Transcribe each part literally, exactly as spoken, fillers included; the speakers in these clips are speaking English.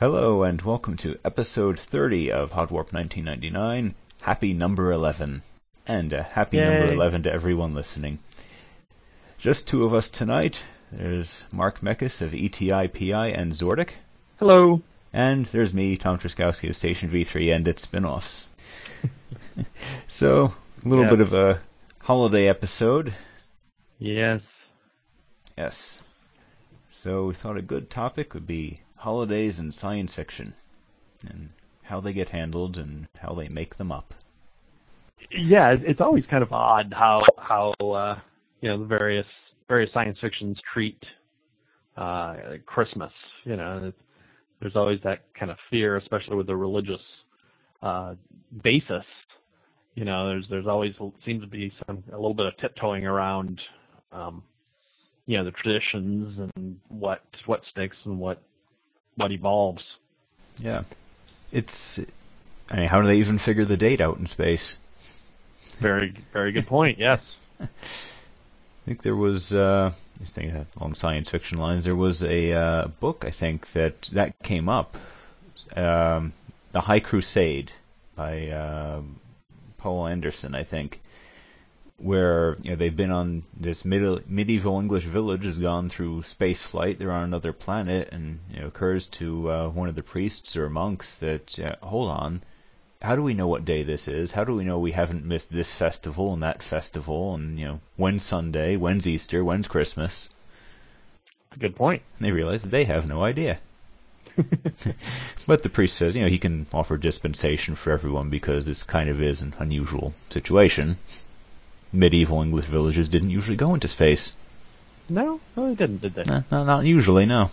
Hello and welcome to episode thirty of Hot Warp nineteen ninety-nine. Happy number eleven. And a happy Yay. number eleven to everyone listening. Just two of us tonight. There's Mark Mekas of E T I P I and Zordic. Hello. And there's me, Tom Truskowski of Station V three and its spin-offs. So, a little Yes. bit of a holiday episode. Yes. Yes. So we thought a good topic would be holidays in science fiction, and how they get handled and how they make them up. Yeah, it- it's always kind of odd how how uh, you know the various various science fictions treat uh, Christmas. You know, it- there's always that kind of fear, especially with the religious uh, basis. You know, there's there's always seems to be some a little bit of tiptoeing around, um, you know, the traditions and what what sticks and what what evolves. Yeah. It's, I mean, how do they even figure the date out in space? Very very good point. Yes. I think there was, uh, just thinking along science fiction lines, there was a uh, book, I think, that, that came up, um, The High Crusade by uh, Paul Anderson, I think, where you know they've been on this mid- medieval English village, has gone through space flight, they're on another planet, and you know, occurs to uh, one of the priests or monks that, uh, hold on, how do we know what day this is? How do we know we haven't missed this festival and that festival? And, you know, when's Sunday? When's Easter? When's Christmas? Good point. And they realize that they have no idea. But the priest says, you know, he can offer dispensation for everyone because this kind of is an unusual situation. Medieval English villages didn't usually go into space. No, no, they didn't, did they? No, no, not usually, no.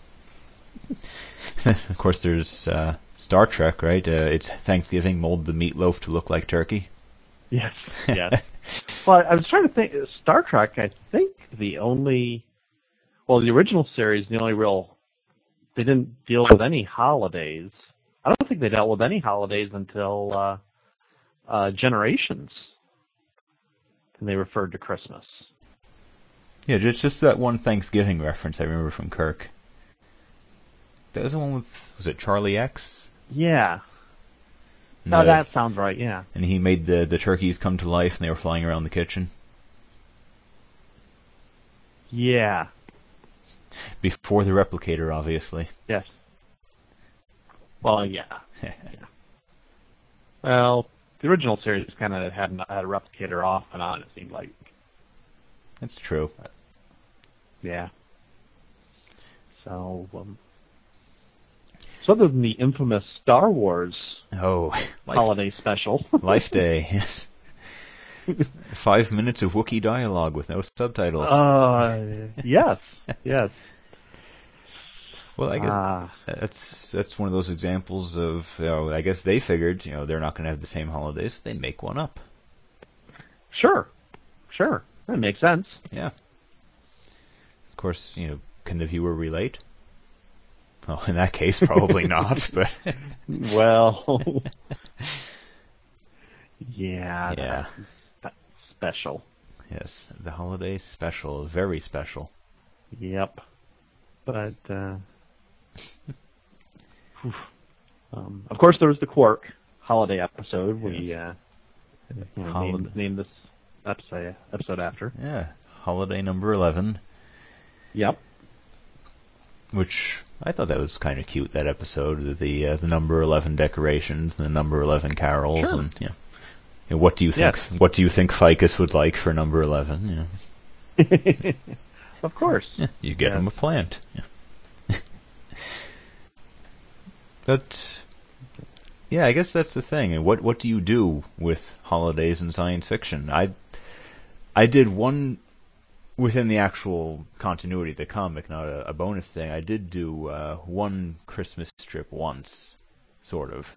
Of course, there's uh, Star Trek, right? Uh, it's Thanksgiving, mold the meatloaf to look like turkey. Yes, yes. Well, I was trying to think. Star Trek, I think the only, well, the original series, the only real, they didn't deal with any holidays. I don't think they dealt with any holidays until uh, uh, Generations, and they referred to Christmas. Yeah, just just that one Thanksgiving reference I remember from Kirk. That was the one with, was it Charlie X? Yeah. And, No, uh, that sounds right. Yeah. and he made the, the turkeys come to life and they were flying around the kitchen. Yeah. Before the replicator, obviously. Yes. Well, yeah. yeah. Well, the original series kind of had, had a replicator off and on, it seemed like. That's true. Yeah. So, um, so other than the infamous Star Wars Oh, life, holiday special. Life Day, yes. Five minutes of Wookiee dialogue with no subtitles. uh, yes, yes. Well, I guess Uh, that's that's one of those examples of, you know, I guess they figured, you know, they're not going to have the same holidays, so they make one up. sure, sure. That makes sense. Yeah. Of course, you know, can the viewer relate? Well, in that case, probably not, but... Well, yeah, Yeah. that's, that's special. Yes, the holiday special, very special. Yep. But, uh, whew. um, of course, there was the Quark holiday episode. We Yes. uh, you know, Holiday. named, named this episode, episode after. Yeah, holiday number eleven, Yep. which I thought that was kind of cute, that episode, the uh, the number eleven decorations and the number eleven carols, Sure. and, you know, you know, what do you think, Yes. what do you think Ficus would like for number eleven? You know, Of course. yeah, you get Yes. him a plant. Yeah. But, yeah, I guess that's the thing. And what what do you do with holidays in science fiction? I I did one within the actual continuity of the comic, not a, a bonus thing. I did do uh, one Christmas strip once, sort of.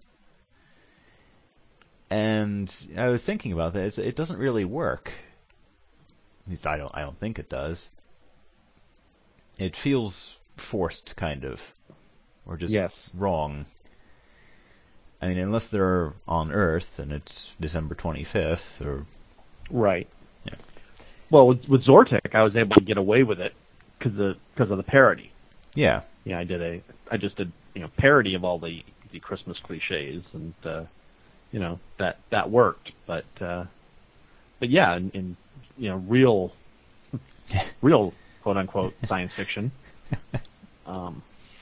And I was thinking about that. It's, it doesn't really work. At least I don't. I don't think it does. It feels forced, kind of, or just Yes. wrong. I mean, unless they're on Earth and it's December twenty-fifth, or Right. Yeah. Well, with, with Zortic, I was able to get away with it because of because of the parody. yeah, Yeah, I did a. I just did you know parody of all the the Christmas cliches, and uh, you know that that worked. But uh, but yeah, in, in you know real real quote unquote science fiction. Um,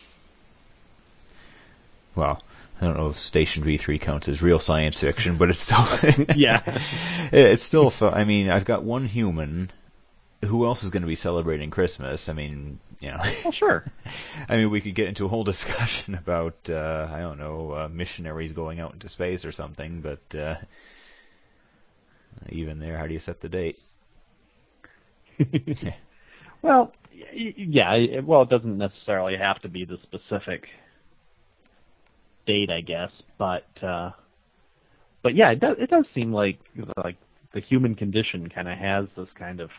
well, I don't know if Station V three counts as real science fiction, but it's still yeah, it's still fun. I mean, I've got one human. Who else is going to be celebrating Christmas? I mean, you know. Well, sure. I mean, we could get into a whole discussion about, uh, I don't know, uh, missionaries going out into space or something, but uh, even there, how do you set the date? Well, yeah, well, it doesn't necessarily have to be the specific date, I guess, but uh, but yeah, it does. It does seem like like the human condition kind of has this kind of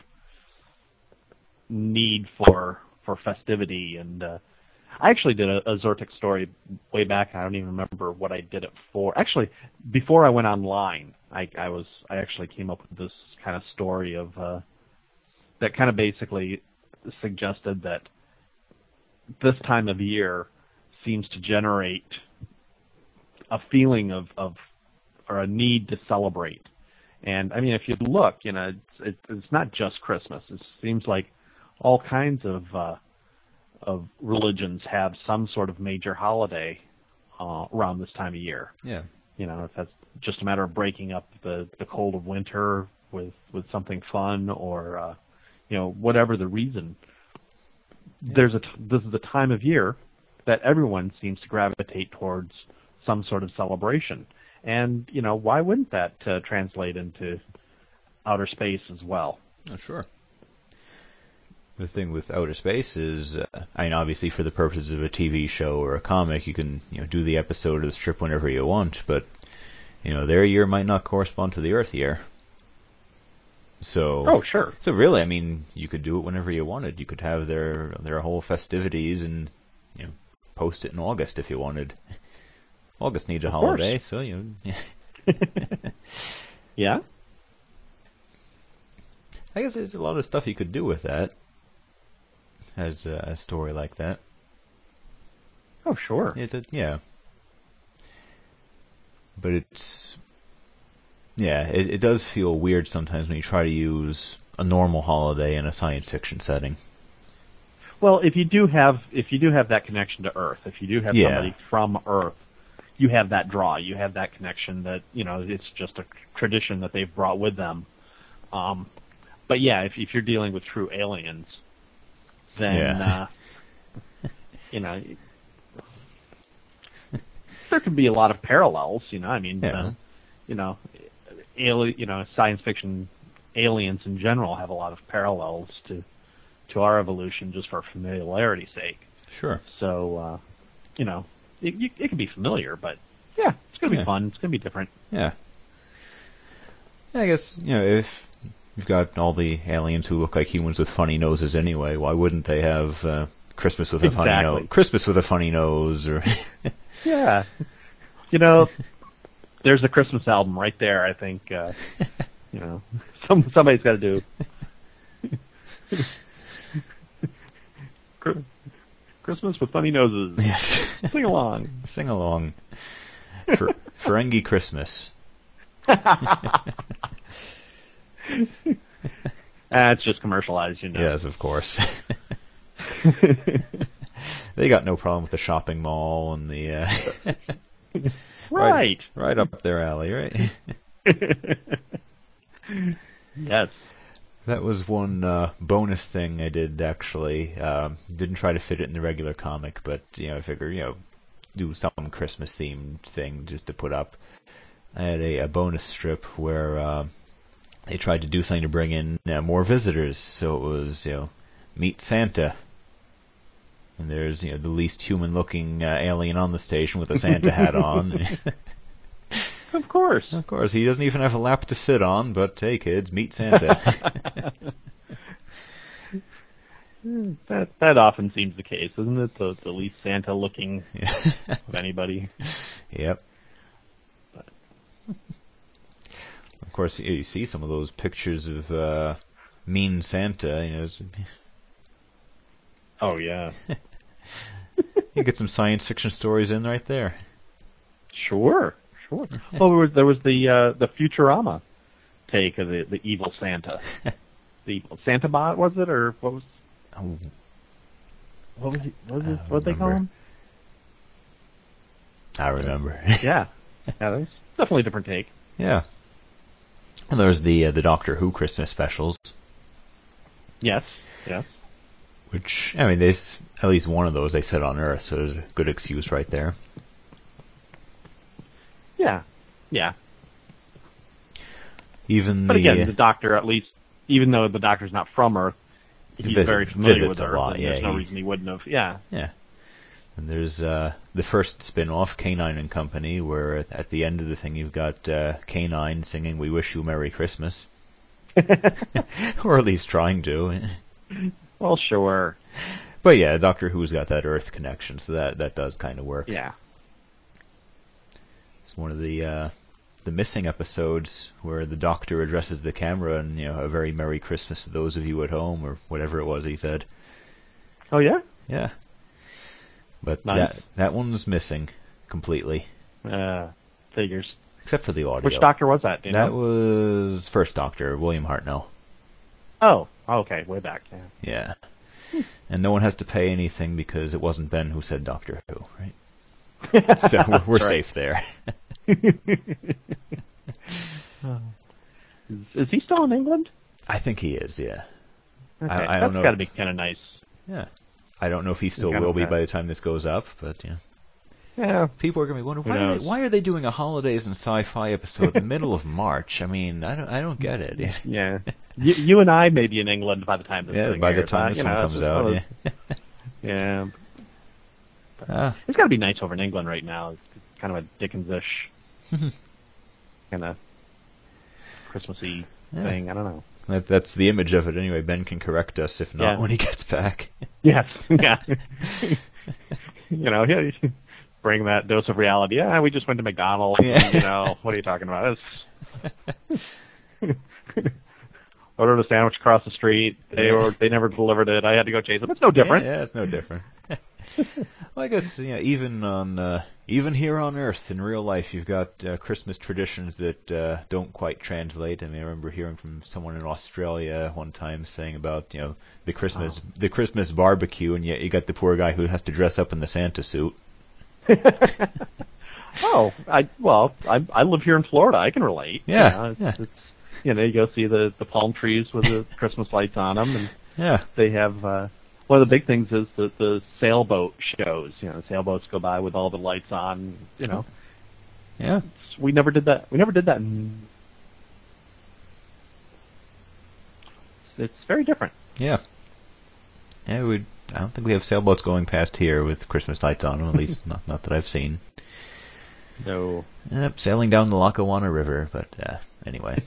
need for for festivity, and uh, I actually did a, a Zyrtec story way back. I don't even remember what I did it for. Actually, before I went online, I, I was I actually came up with this kind of story of uh, that kind of basically suggested that this time of year seems to generate a feeling of, of or a need to celebrate. And I mean, if you look, you know, it's, it, it's not just Christmas. It seems like all kinds of uh, of religions have some sort of major holiday uh, around this time of year. Yeah. You know, if that's just a matter of breaking up the, the cold of winter with, with something fun, or uh, you know, whatever the reason. Yeah. There's a t- this is the time of year that everyone seems to gravitate towards some sort of celebration. And, you know, why wouldn't that uh, translate into outer space as well? Oh, sure. The thing with outer space is, uh, I mean, obviously for the purposes of a T V show or a comic, you can, you know, do the episode or the strip whenever you want, but, you know, their year might not correspond to the Earth year. So, oh, sure. So really, I mean, you could do it whenever you wanted. You could have their their whole festivities and, you know, post it in August if you wanted. August needs a of holiday, course. so, you know. Yeah. Yeah? I guess there's a lot of stuff you could do with that, as a, a story like that. Oh, sure. It's a, yeah. But it's, yeah, it, it does feel weird sometimes when you try to use a normal holiday in a science fiction setting. Well, if you do have if you do have that connection to Earth, if you do have Yeah. somebody from Earth, you have that draw, you have that connection that, you know, it's just a tradition that they've brought with them. Um, but yeah, if if you're dealing with true aliens, then Yeah. uh, you know, there could be a lot of parallels. You know, I mean, Yeah. uh, you know, ali- you know, science fiction aliens in general have a lot of parallels to to our evolution, just for familiarity's sake. Sure. So, uh, you know, it, you, it can be familiar, but yeah, it's gonna be Yeah. fun. It's gonna be different. Yeah. I guess, you know, if you've got all the aliens who look like humans with funny noses anyway, why wouldn't they have uh, Christmas with a funny Exactly. nose? Christmas with a funny nose, or Yeah. You know, there's the Christmas album right there. I think, uh, you know, some somebody's got to do. Christmas with funny noses. yes, Sing along. sing along. For Ferengi Christmas. That's just commercialized, you know. Yes, of course. They got no problem with the shopping mall and the uh, Right. right, right up their alley, right? Yes. That was one uh, bonus thing I did, actually. Um, didn't try to fit it in the regular comic, but, you know, I figured, you know, do some Christmas-themed thing just to put up. I had a, a bonus strip where uh, they tried to do something to bring in uh, more visitors, so it was, you know, meet Santa. And there's, you know, the least human-looking uh, alien on the station with a Santa hat on. Of course. Of course, he doesn't even have a lap to sit on, but hey, kids, meet Santa. that that often seems the case, isn't it? The, the least Santa-looking of anybody. Yep. Of course, you see some of those pictures of uh, mean Santa. You know, it's- Oh, yeah. You get some science fiction stories in right there. Sure, sure. Well, there was, there was the uh, the Futurama take of the, the evil Santa. The evil Santa bot, was it, or what was? Oh, What was he, what was it, I what they call remember. him? I remember. Yeah, yeah. There's definitely a different take. Yeah. And there's the uh, the Doctor Who Christmas specials, Yes, yes. which I mean, there's at least one of those they set on Earth, so there's a good excuse right there. Yeah, yeah. Even But the again, the Doctor, at least, even though the Doctor's not from Earth, he's visit- very familiar visits with a Earth, lot, and yeah, there's no he- reason he wouldn't have. Yeah. yeah. And there's uh, the first spin-off, Canine and Company, where at, at the end of the thing you've got uh, Canine singing "We Wish You a Merry Christmas," or at least trying to. Well, sure. But yeah, Doctor Who's got that Earth connection, so that that does kind of work. Yeah. It's one of the uh, the missing episodes where the Doctor addresses the camera and, you know, a very Merry Christmas to those of you at home, or whatever it was he said. Oh, yeah? Yeah. But Nice. that that one's missing completely, Uh, figures. except for the audio. Which Doctor was that? Do you That know? was first Doctor, William Hartnell. Oh, okay, way back. Yeah. Yeah. And no one has to pay anything because it wasn't Ben who said Doctor Who, right? So we're, we're That's right. safe there. is, is he still in England? I think he is, yeah. Okay, I, I that's don't know. got to be kind of nice. Yeah. I don't know if he still kind will of be bad. by the time this goes up, but yeah. Yeah. People are going to be wondering, Who why are, they, knows? why are they doing a holidays and sci-fi episode in the middle of March? I mean, I don't, I don't get it. Yeah. You, you and I may be in England by the time this Yeah, thing by the airs, time huh? this You one know, comes it's out, one yeah. of those- Yeah. Ah, It's got to be nice over in England right now. It's kind of a Dickens-ish kind of Christmassy Yeah. thing. I don't know. that, that's the image of it anyway. Ben can correct us if not Yeah. when he gets back. Yes. Yeah. You know, yeah, bring that dose of reality. Yeah, we just went to McDonald's. Yeah. And, you know, what are you talking about? It's... Ordered a sandwich across the street. They Yeah. were, they never delivered it. I had to go chase them. It's no different. Yeah, yeah, it's no different. Well, I guess, you know, even on uh, even here on Earth in real life, you've got uh, Christmas traditions that uh, don't quite translate. I mean, I remember hearing from someone in Australia one time saying about, you know, the Christmas Oh. the Christmas barbecue, and yet you got the poor guy who has to dress up in the Santa suit. Oh, I well, I I live here in Florida. I can relate. Yeah, You know, it's, yeah. it's, you know, you go see the the palm trees with the Christmas lights on them, and Yeah, they have uh, one of the big things is the the sailboat shows. You know, sailboats go by with all the lights on. You know, yeah. It's- we never did that. We never did that. In, it's very different. Yeah. Yeah, we. I don't think we have sailboats going past here with Christmas lights on them, at least not not that I've seen. No. Yep, sailing down the Lackawanna River, but uh, anyway.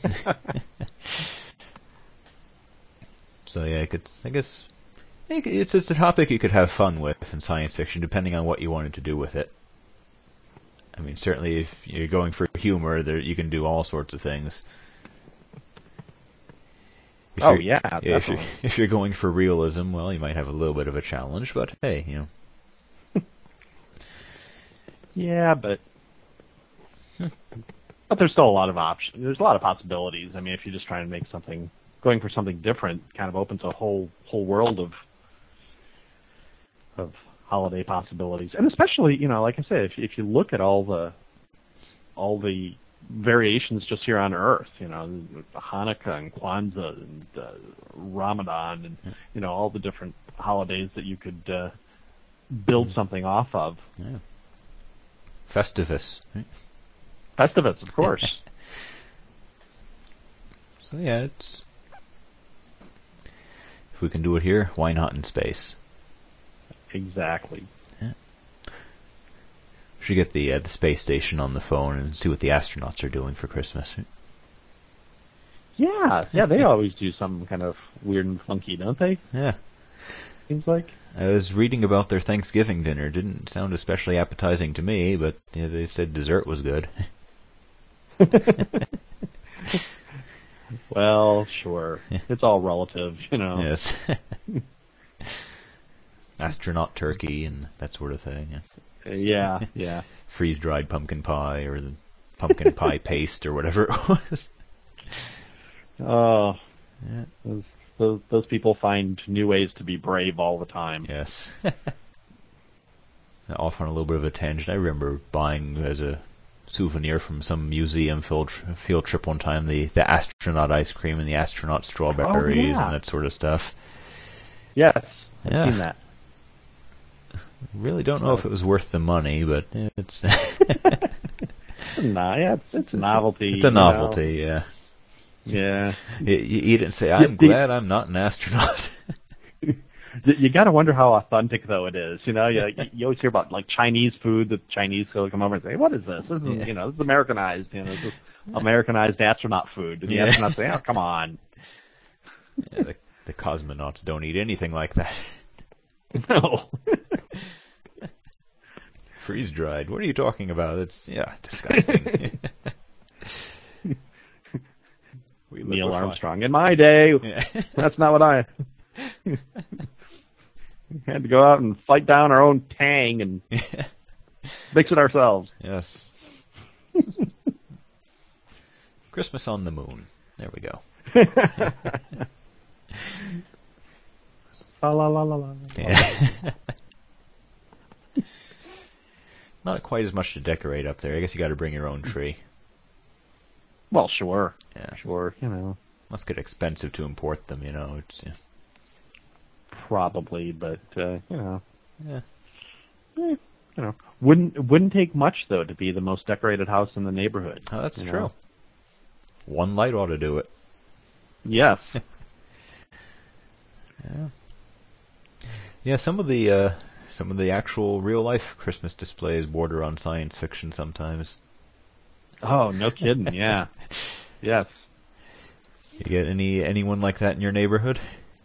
So yeah, it could, I guess it's it's a topic you could have fun with in science fiction, depending on what you wanted to do with it. I mean, certainly if you're going for humor, there you can do all sorts of things. If Oh you're- yeah, If you're, definitely. if you're going for realism, well, you might have a little bit of a challenge, but hey, you know. Yeah, but but there's still a lot of options. There's a lot of possibilities. I mean, if you're just trying to make something, going for something different, kind of opens a whole whole world of of holiday possibilities. And especially, you know, like I said, if if you look at all the all the variations just here on Earth, you know, Hanukkah and Kwanzaa and uh, Ramadan, and you know, all the different holidays that you could uh, build something off of. Yeah. Festivus. Right? Festivus, of course. So yeah, it's if we can do it here, why not in space? Exactly. We should get the uh, the space station on the phone and see what the astronauts are doing for Christmas. Yeah, yeah, they always do something kind of weird and funky, don't they? Yeah. Seems like. I was reading about their Thanksgiving dinner. Didn't sound especially appetizing to me, but yeah, they said dessert was good. Well, sure. It's all relative, you know. Yes. astronaut turkey and that sort of thing. Yeah, Yeah, yeah. freeze-dried pumpkin pie or the pumpkin pie paste or whatever it was. Oh, Yeah. those, those those people find new ways to be brave all the time. Yes. Off on a little bit of a tangent, I remember buying as a souvenir from some museum field field trip one time the, the astronaut ice cream and the astronaut strawberries Oh, yeah. and that sort of stuff. Yes, I've Yeah. seen that. Really don't know if it was worth the money, but it's Nah, yeah, it's, it's, it's a novelty. It's a you know. novelty, yeah. Yeah. You, you didn't say, I'm the- glad I'm not an astronaut. You got to wonder how authentic though it is. You know, you, you always hear about like Chinese food. The Chinese will come over and say, "What is this? This is Yeah. you know, this is Americanized. You know, this is Americanized astronaut food." And the Yeah. astronauts say, "Oh, come on." Yeah, the, the cosmonauts don't eat anything like that. No. Freeze dried. What are you talking about? It's yeah, disgusting. We Neil liquefy. Armstrong. In my day, Yeah. that's not what I. We had to go out and fight down our own tang and mix it ourselves. Yes. Christmas on the moon. There we go. La la la la la. Yeah. Not quite as much to decorate up there. I guess you got to bring your own tree. Well, sure, Yeah. sure. You know, Must get expensive to import them. You know. It's yeah. probably, but uh, you know, Yeah. eh, you know, wouldn't wouldn't take much though to be the most decorated house in the neighborhood. Oh, that's you true. know? One light ought to do it. Yes. Yeah. Yeah. Some of the uh, some of the actual real life Christmas displays border on science fiction sometimes. Oh, no kidding. Yeah. Yes. You get any anyone like that in your neighborhood?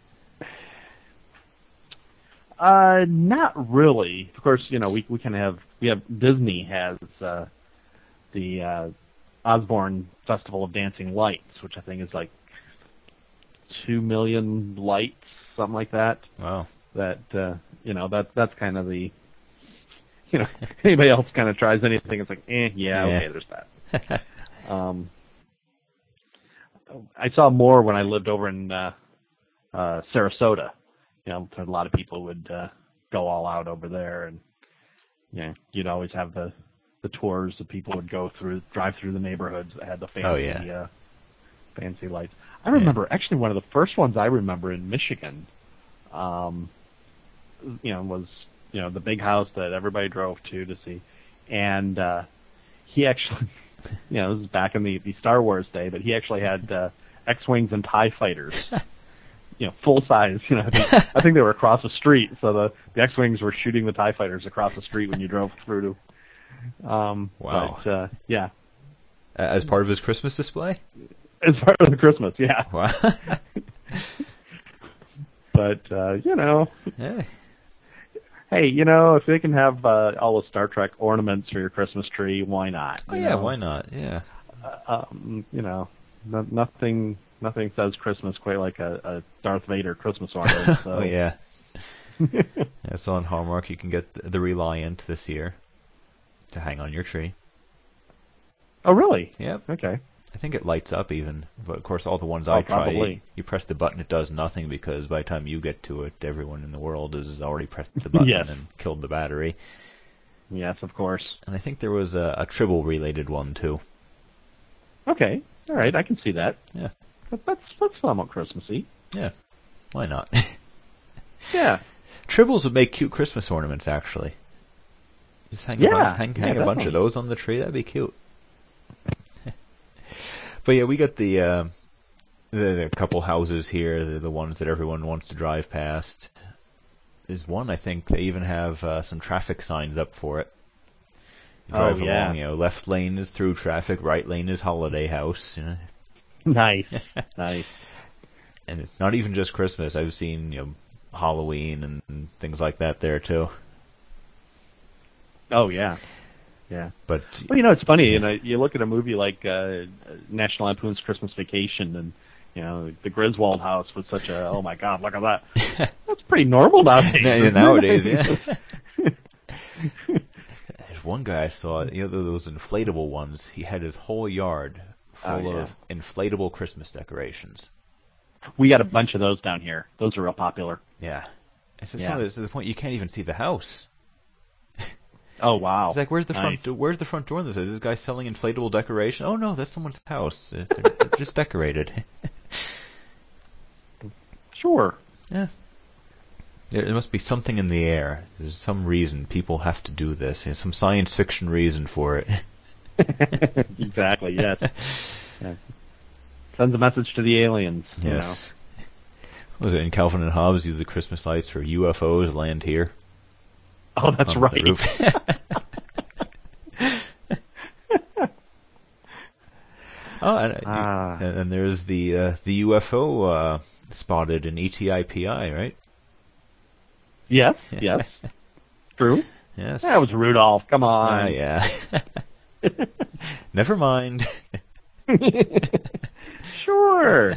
Uh, not really. Of course, you know, we we can have we have Disney has uh, the uh, Osborne Festival of Dancing Lights, which I think is like two million lights, something like that. Wow. That uh, you know, that that's kind of the you know, anybody else kind of tries anything, it's like, eh, yeah, Yeah. okay, there's that. Um, I saw more when I lived over in uh, uh, Sarasota. You know, a lot of people would uh, go all out over there, and yeah, you'd always have the the tours that people would go through, drive through the neighborhoods that had the fancy, Oh, yeah. uh, fancy lights. I remember actually one of the first ones I remember in Michigan. Um, you know, was you know the big house that everybody drove to to see, and uh, he actually. You know, this is back in the, the Star Wars day, but he actually had uh, X-Wings and TIE fighters, you know, full size. You know, I think, I think they were across the street, so the, the X-Wings were shooting the TIE fighters across the street when you drove through to. Um, Wow. But, uh, yeah. As part of his Christmas display? As part of the Christmas, yeah. Wow. But, uh, you know, Hey. hey, you know, if they can have uh, all the Star Trek ornaments for your Christmas tree, why not? Oh, you yeah, know? why not? Yeah. Uh, um, you know, no, nothing nothing says Christmas quite like a, a Darth Vader Christmas ornament. So. Oh, yeah. Yeah, so on Hallmark, you can get the Reliant this year to hang on your tree. Oh, really? Yep. Okay. I think it lights up even, but of course all the ones Oh, I try, probably. you press the button, it does nothing because by the time you get to it, everyone in the world has already pressed the button Yes. and killed the battery. Yes, of course. And I think there was a, a Tribble-related one too. Okay. All right, I can see that. Yeah. That, that's that's somewhat Christmassy. Yeah. Why not? Yeah. Tribbles would make cute Christmas ornaments, actually. Just hang, a, Yeah, bun- hang, yeah, hang a bunch definitely. of those on the tree. That'd be cute. But yeah, we got the, uh, the the couple houses here. They're the ones that everyone wants to drive past. There's one, I think, they even have uh, some traffic signs up for it. You Oh, drive yeah. along, you know, left lane is through traffic, right lane is holiday house. You know? Nice. Nice. And it's not even just Christmas. I've seen, you know, Halloween and, and things like that there too. Oh, yeah. Yeah. But Well, you know, it's funny. You know, you look at a movie like uh, National Lampoon's Christmas Vacation, and you know, the Griswold house was such a, oh my God, look at that. That's pretty normal nowadays. Nowadays, yeah. There's one guy I saw, you know, those inflatable ones. He had his whole yard full Oh, yeah. of inflatable Christmas decorations. We got a bunch of those down here. Those are real popular. Yeah. It's just Yeah. some of this to the point you can't even see the house. Oh, wow. It's like, where's the Nice. front? Do- where's the front door? This is this guy selling inflatable decoration. Oh no, that's someone's house. Uh, They're, they're just decorated. Sure. Yeah. There, there must be something in the air. There's some reason people have to do this. There's some science fiction reason for it. Exactly, yes. Yeah. Sends a message to the aliens. Yes. What was it in Calvin and Hobbes? Use the Christmas lights for U F Os land here. You know? Oh, that's on the right. roof. Oh, and, Ah. and, and there's the uh, the U F O uh, spotted in E T I P I, right? Yes, yes. True. Yes. That was Rudolph. Come on. Ah, yeah. Never mind. Sure.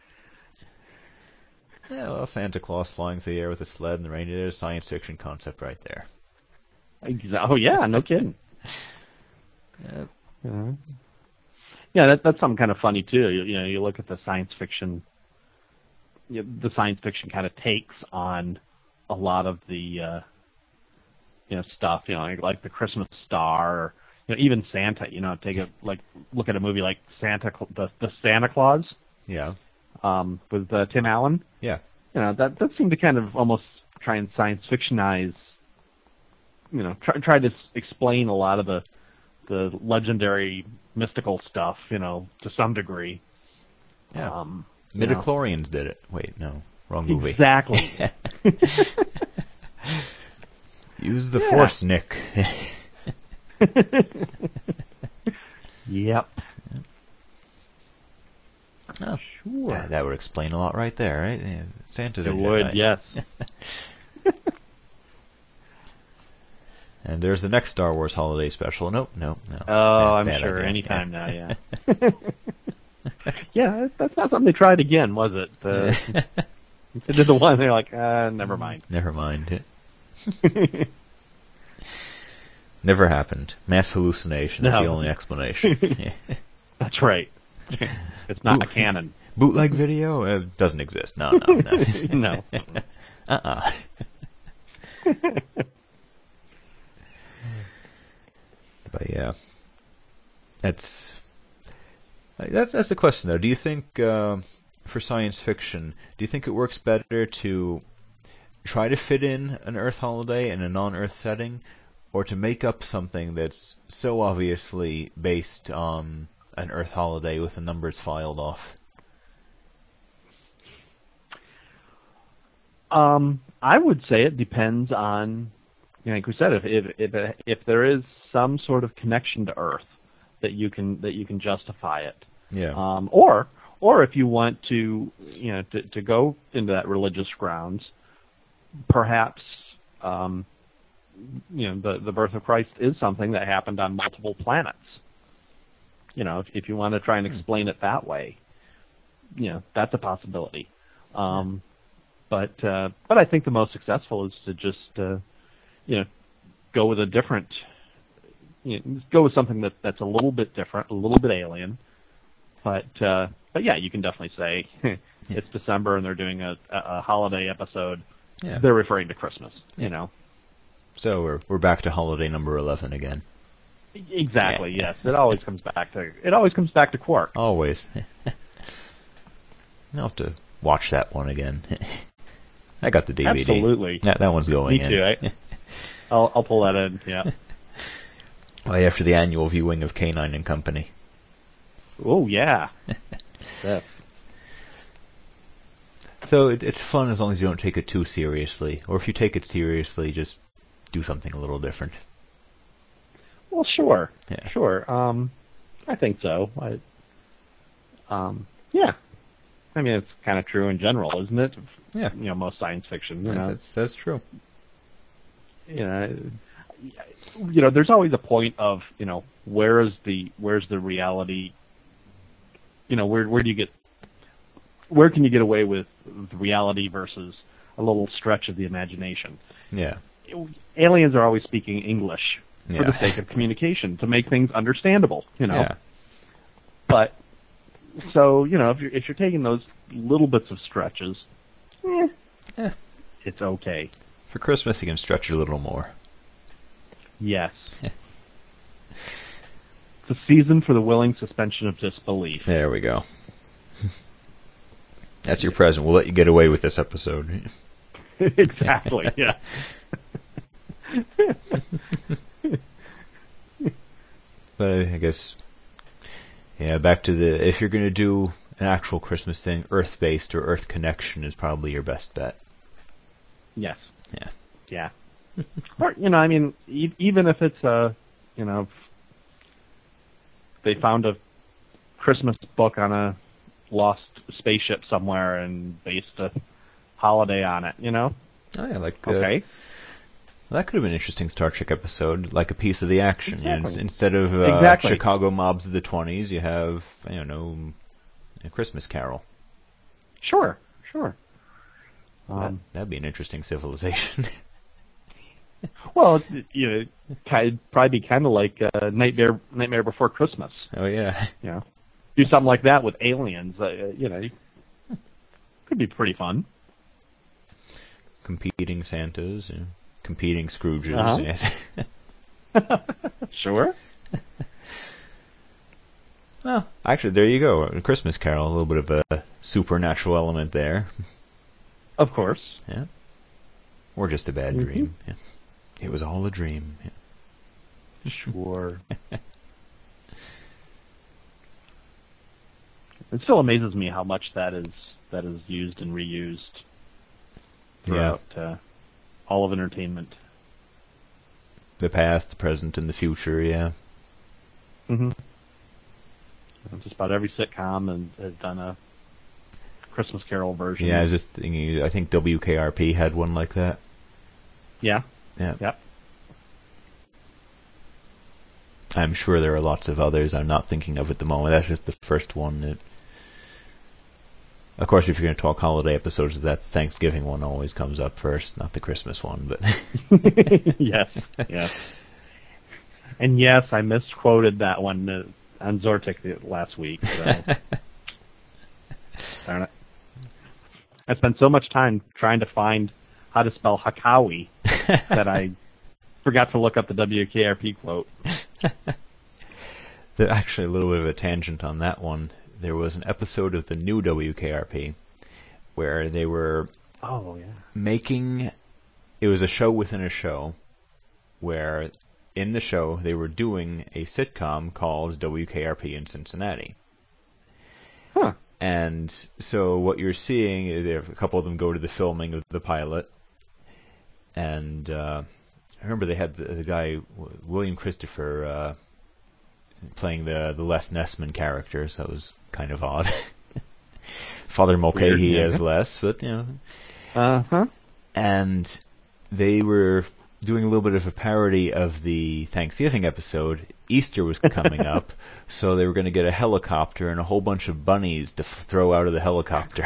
Yeah, well, Santa Claus flying through the air with a sled and the reindeer. There's a science fiction concept right there. Oh, yeah, no kidding. Yep. Uh, yeah, that, that's something kind of funny, too. You, you know, you look at the science fiction, you the science fiction kind of takes on a lot of the, uh, you know, stuff, you know, like the Christmas Star, or, you know, even Santa, you know, take a, like, look at a movie like Santa, the, the Santa Claus, Yeah. um, with uh, Tim Allen. Yeah. You know, that, that seemed to kind of almost try and science fictionize, you know, try, try to s- explain a lot of the, the legendary mystical stuff, you know, to some degree. Yeah. Um, you know. Midichlorians did it. Wait, no. Wrong movie. Exactly. Use the Yeah. Force, Nick. Yep. Oh, Sure. that, that would explain a lot right there, right? Yeah, Santa's It a would, Jedi. yes. And there's the next Star Wars holiday special. Nope, nope, no. Oh, Bad- I'm bad sure. idea. Anytime now, yeah. Yeah, that's not something they tried again, was it? Uh, they did the one, they're like, uh, never mind. Never mind. Never happened. Mass hallucination is No. the only explanation. Yeah. That's right. It's not Ooh. a canon. Bootleg video uh, doesn't exist. No, no, no. No. Uh-uh. But yeah, that's that's that's the question though. Do you think uh, for science fiction, do you think it works better to try to fit in an Earth holiday in a non-Earth setting, or to make up something that's so obviously based on an Earth holiday with the numbers filed off? Um, I would say it depends on, you know, like we said, if if if if there is some sort of connection to Earth that you can that you can justify it, Yeah. um, or or if you want to, you know, to to go into that religious grounds, perhaps, um, you know, the the birth of Christ is something that happened on multiple planets. You know, if if you want to try and explain it that way, you know, that's a possibility. Um, But uh, but I think the most successful is to just uh, you know go with a different, you know, go with something that that's a little bit different, a little bit alien. But uh, but yeah, you can definitely say it's December and they're doing a, a holiday episode. Yeah. They're referring to Christmas. Yeah. You know. So we're we're back to holiday number eleven again. Exactly. Yeah. Yes. It always comes back to it always comes back to Quark. Always. I'll have to watch that one again. I got the D V D. Absolutely. That that one's going Me in. too. I, I'll I'll pull that in. Yeah. Right after the annual viewing of Canine and Company. Oh yeah. Yeah. So it, it's fun as long as you don't take it too seriously, or if you take it seriously, just do something a little different. Well, sure, Yeah. sure. Um, I think so. I, um, yeah. I mean, it's kind of true in general, isn't it? Yeah. You know, most science fiction. You Yeah, know, that's that's true. you know, you know, there's always a point of, you know, where is the where's the reality? You know, where where do you get where can you get away with reality versus a little stretch of the imagination? Yeah. Aliens are always speaking English for Yeah. the sake of communication to make things understandable, you know. Yeah. But so you know, if you're if you're taking those little bits of stretches, eh, Eh. it's okay. For Christmas, you can stretch it a little more. Yes. It's a season for the willing suspension of disbelief. There we go. That's your present. We'll let you get away with this episode. Exactly. Yeah. But I guess, yeah, back to the, if you're going to do an actual Christmas thing, Earth-based or Earth Connection is probably your best bet. Yes. Yeah. Yeah. Or, you know, I mean, e- even if it's a, you know, they found a Christmas book on a lost spaceship somewhere and based a holiday on it, you know? Oh, yeah, like, uh, Okay. well, that could have been an interesting Star Trek episode, like a piece of the action. You know, Exactly. instead of uh, Exactly. Chicago mobs of the twenties, you have, I don't know, a Christmas Carol. Sure, sure. That, Um, that'd be an interesting civilization. well, it- you know, it'd probably be kind of like uh, Nightmare Nightmare Before Christmas. Oh, yeah. You know, do something like that with aliens. Uh, you know, could be pretty fun. Competing Santas, you know, competing Scrooges. Uh-huh. Yeah. Sure. Well, actually, there you go. A Christmas Carol, a little bit of a supernatural element there. Of course. Yeah. Or just a bad Mhm. dream. Yeah. It was all a dream. Yeah. Sure. It still amazes me how much that is that is used and reused throughout uh, all of entertainment. The past, the present, and the future, yeah. Mm-hmm. Just about every sitcom and has done a Christmas Carol version. Yeah, I was just thinking, I think W K R P had one like that. Yeah. Yeah. Yep. I'm sure there are lots of others I'm not thinking of at the moment. That's just the first one. That, of course, if you're going to talk holiday episodes, that Thanksgiving one always comes up first, not the Christmas one. But Yes. Yes. And yes, I misquoted that one uh, on Zortic last week. So. Darn it. I spent so much time trying to find how to spell Hakawi that I forgot to look up the W K R P quote. There, actually, a little bit of a tangent on that one. There was an episode of the new W K R P where they were Oh, yeah. making, it was a show within a show, where in the show they were doing a sitcom called W K R P in Cincinnati. Huh. And so what you're seeing, a couple of them go to the filming of the pilot, and uh, I remember they had the, the guy, William Christopher, uh, playing the, the Les Nessman character, so that was kind of odd. Father Mulcahy Weird, yeah. as Les, but, you know. Uh-huh. And they were doing a little bit of a parody of the Thanksgiving episode. Easter was coming up, so they were going to get a helicopter and a whole bunch of bunnies to f- throw out of the helicopter.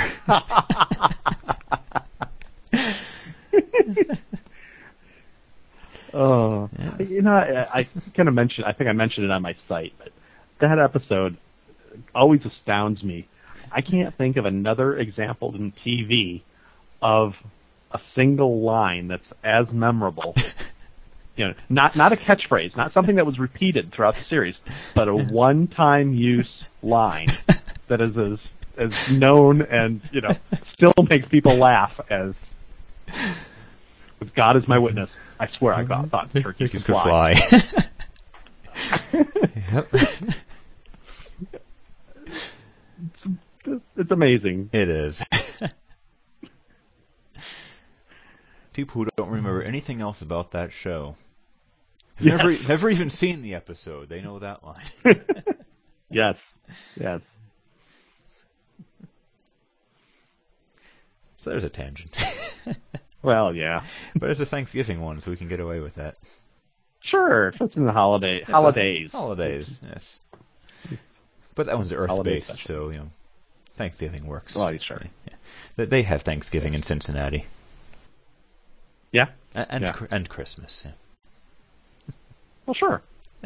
Oh, Yeah. you know, I, I kind of mentioned, I think I mentioned it on my site, but that episode always astounds me. I can't think of another example in T V of a single line that's as memorable. You know, not not a catchphrase, not something that was repeated throughout the series, but a one-time use line that is as as known and, you know, still makes people laugh as, with God as my witness, I swear I got, thought turkeys could fly. Yep. It's, it's amazing. It is. People who don't remember anything else about that show have Yes. never, never even seen the episode. They know that line. Yes. Yes. So there's a tangent. Well, yeah. But it's a Thanksgiving one, so we can get away with that. Sure. It's in the holiday It's a- holidays. Holidays, yes. But that one's Holiday Earth-based, special. so, you know, Thanksgiving works. Well, sure. Yeah. They have Thanksgiving in Cincinnati. Yeah? And and, Yeah. and Christmas, yeah. Well, sure.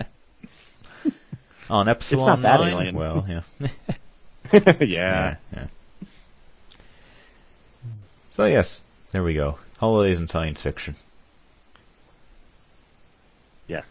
On Epsilon It's not that nine? alien. Well, yeah. yeah. yeah. Yeah. So, yes, there we go. Holidays and science fiction. Yes.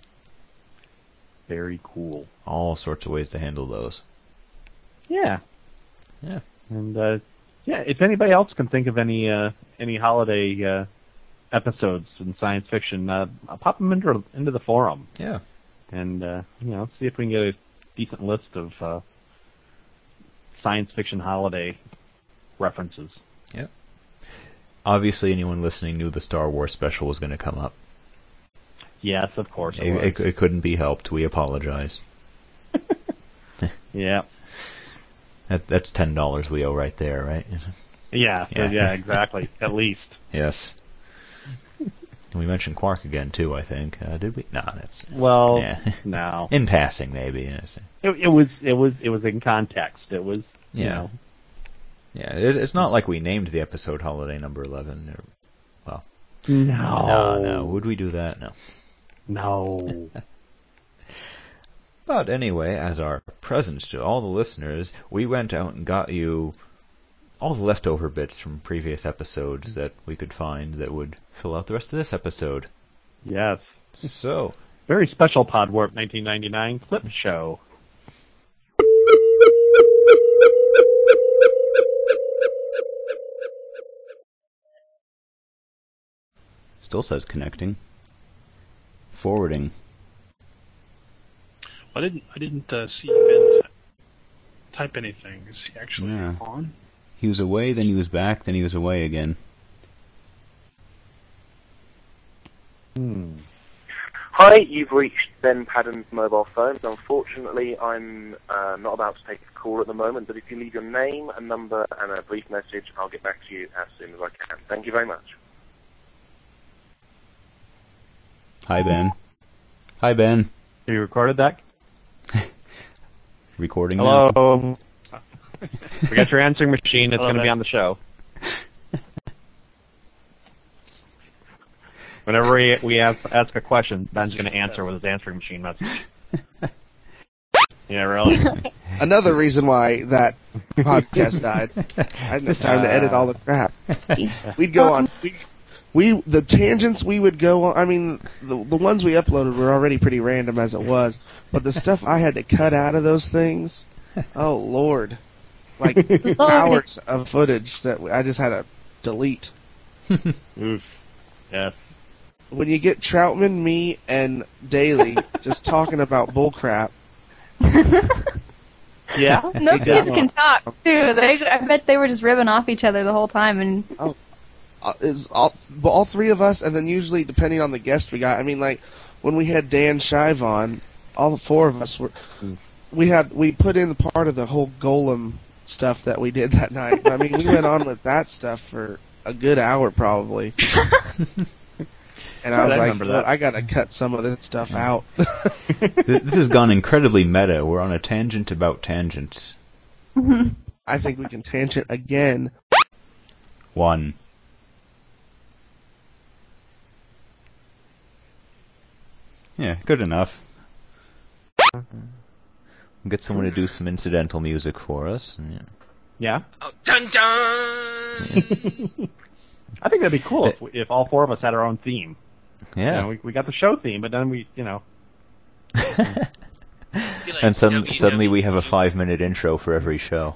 Very cool. All sorts of ways to handle those. Yeah. Yeah. And, uh, yeah, if anybody else can think of any uh, any holiday uh, episodes in science fiction, uh, I'll pop them into, into the forum. Yeah. And, uh, you know, see if we can get a decent list of uh, science fiction holiday references. Yeah. Obviously, anyone listening knew the Star Wars special was going to come up. Yes, of course it, It, was. it, it couldn't be helped. We apologize. Yeah. That, that's ten dollars we owe right there, right? Yeah, so, Yeah. yeah, exactly. At least. Yes. We mentioned Quark again, too, I think. Uh, did we? No, that's... Well, Yeah. no. In passing, maybe. Yes. It, it was it was it was in context. It was you Yeah. know. Yeah, it, it's not like we named the episode Holiday Number eleven. Or, well, No. no, no. Would we do that? No. No. But anyway, as our present to all the listeners, we went out and got you all the leftover bits from previous episodes that we could find that would fill out the rest of this episode. Yes. So, Very special Podwarp nineteen ninety-nine clip show. still says connecting. Forwarding. I didn't. I didn't uh, see Ben type anything. Is he actually Yeah. on? He was away, then he was back, then he was away again. Hmm. Hi, you've reached Ben Padden's mobile phone. Unfortunately, I'm uh, not about to take a call at the moment, but if you leave your name, a number, and a brief message, I'll get back to you as soon as I can. Thank you very much. Hi, Ben. Hi, Ben. Have you recorded that? Recording now. Hello. We got your answering machine. It's Hello, going to be Ben. on the show. Whenever we, we ask, ask a question, Ben's going to answer with his answering machine message. Yeah, really? Another reason why that podcast died. I didn't have time to edit all the crap. We'd go on. We, we the tangents we would go on. I mean, the the ones we uploaded were already pretty random as it was, but the stuff I had to cut out of those things. Oh Lord, like hours of footage that I just had to delete. Oof. Yes. When you get Troutman, me, and Daly just talking about bullcrap. Yeah? Those It kids goes can on. talk too. They, I bet they were just ribbing off each other the whole time. And Uh, is all, but all three of us, and then usually depending on the guest we got. I mean, like when we had Dan Shive on, all the four of us were. We had we put in the part of the whole Golem stuff that we did that night. I mean, we went on with that stuff for a good hour probably. And I was I like, remember "You know what, that. I gotta cut some of this stuff out. This has gone incredibly meta. We're on a tangent about tangents. I think we can tangent again. One. Yeah, good enough. We'll get someone to do some incidental music for us. And, yeah. Yeah? Oh, dun dun! I think that'd be cool if, if all four of us had our own theme. Yeah. You know, we, we got the show theme, but then we, you know. Be like and sudden, W W E. suddenly we have a five-minute intro for every show.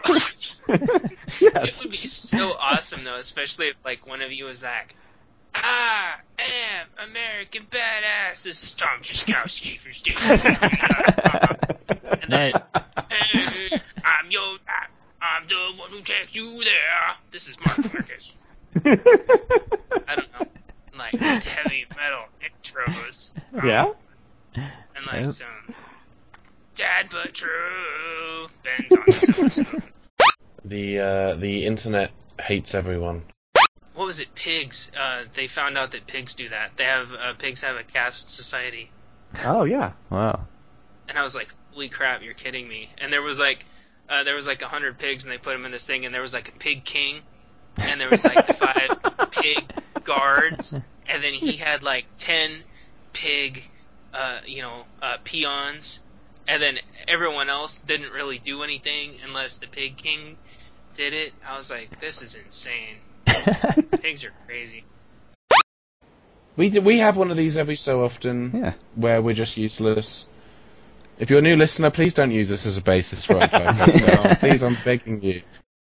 Yes. It would be so awesome, though, especially if, like, one of you was like, I am American Badass. This is Tom Trzaskowski for Station. And then, hey, I'm your, I'm the one who takes you there. This is Mark Marcus. I don't know. Like, just heavy metal intros. Um, Yeah? And, like, Yep. some Dad But True. Ben's on this episode. The uh, the internet hates everyone. What was it? Pigs. Uh, they found out that pigs do that. They have uh, pigs have a caste society, Oh, yeah. Wow. and I was like, "Holy crap! You're kidding me!" And there was like uh, there was like a hundred pigs, and they put them in this thing, and there was like a pig king, and there was like the five pig guards, and then he had like ten pig, uh, you know, uh, peons, and then everyone else didn't really do anything unless the pig king did it. I was like, this is insane. Pigs are crazy. We do, we have one of these every so often, Yeah. where we're just useless. If you're a new listener, please don't use this as a basis for our entire podcast. Please, I'm begging you.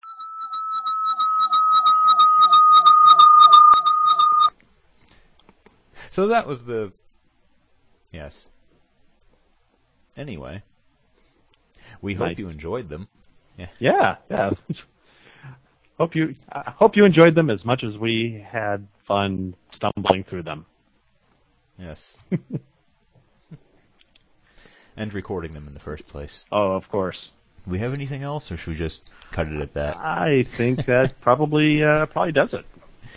So that was the... Yes. Anyway. We hope Nice. you enjoyed them. Yeah, yeah. Hope you I hope you enjoyed them as much as we had fun stumbling through them. Yes. And recording them in the first place. Oh, of course. Do we have anything else, or should we just cut it at that? I think that probably uh, probably does it.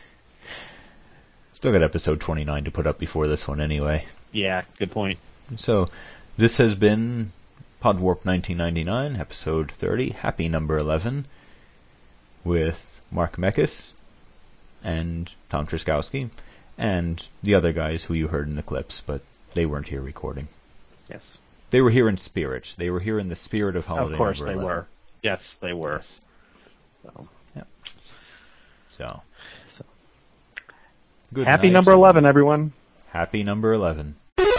Still got episode twenty-nine to put up before this one anyway. Yeah, good point. So, this has been Podwarp nineteen ninety-nine, episode thirty, happy number eleven, with Mark Meckes and Tom Truskowski, and the other guys who you heard in the clips, but they weren't here recording. Yes. They were here in spirit. They were here in the spirit of holiday Of course number they eleven. were. Yes, they were. Yes. So. Yep. So. So. Good Happy night number and eleven, everyone. Happy number eleven.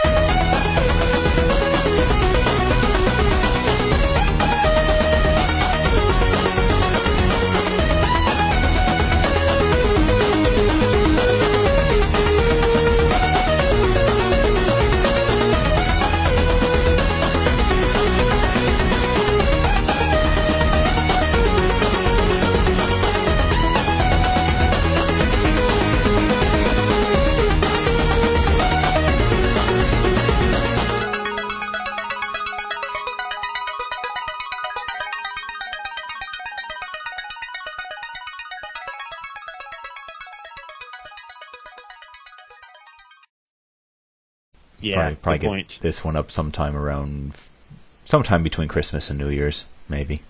Yeah, probably probably good get point. this one up sometime around, sometime between Christmas and New Year's, maybe.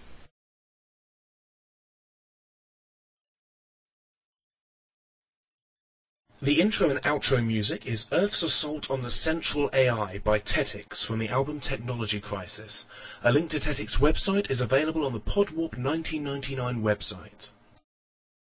The intro and outro music is Earth's Assault on the Central A I by Tetix from the album Technology Crisis. A link to Tetix's website is available on the Podwarp nineteen ninety-nine website.